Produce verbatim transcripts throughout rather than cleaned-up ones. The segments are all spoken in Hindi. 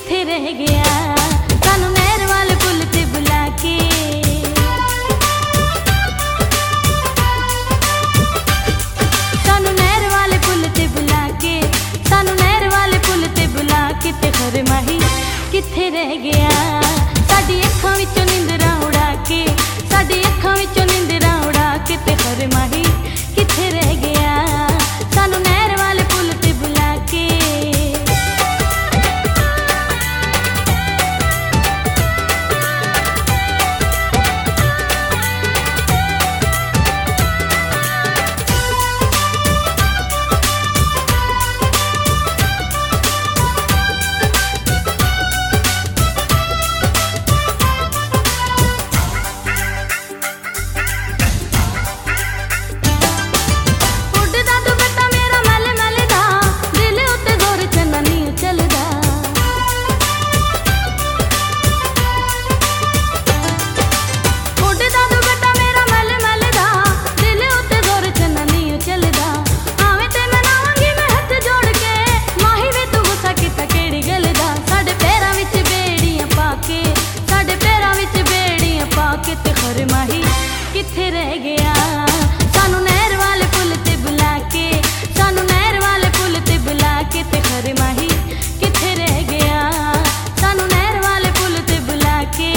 किथे रह गया सानू नहर वाले पुल ते बुला के। सानू नहर वाले पुल ते बुला के, सानू नहर वाले पुल ते बुला के ते खर माही किथे रह गया। साडी अखां विचों निंदरां उड़ा के, साडी अखां विचों निंदरां उड़ा के ते खर माही किथे रह गया सानू नहर वाले पुल ते बुला के। किथे रह गया सानू नहर वाले पुल ते बुला के, सानू नहर वाले पुल ते बुला के ते खर माही किथे रह गया सानू नहर वाले पुल ते बुला के।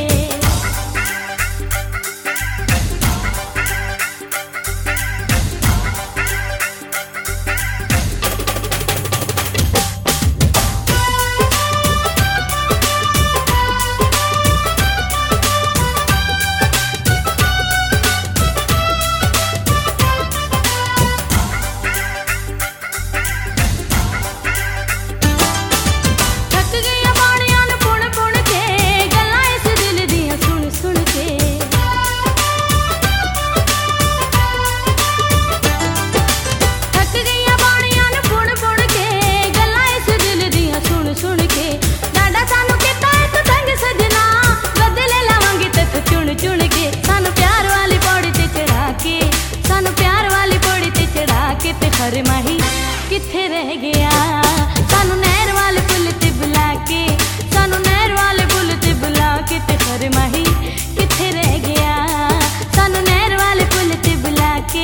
खर माही किथे रह गया सानू नहर वाले पुल ते बुला के, सानू नहर वाले पुल ते बुला के ते खर माही किथे रह गया सानू नहर वाले पुल ते बुला के।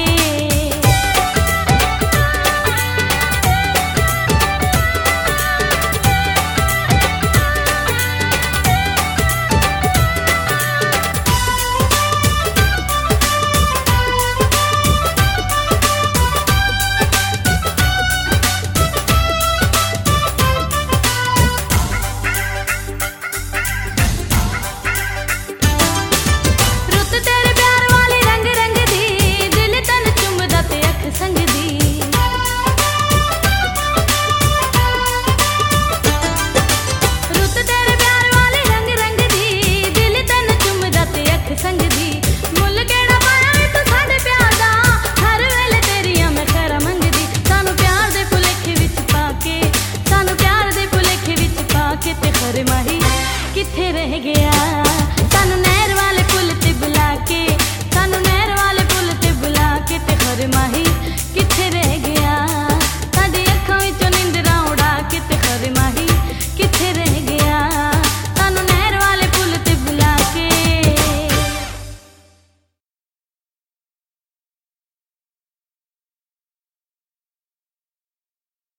खर माही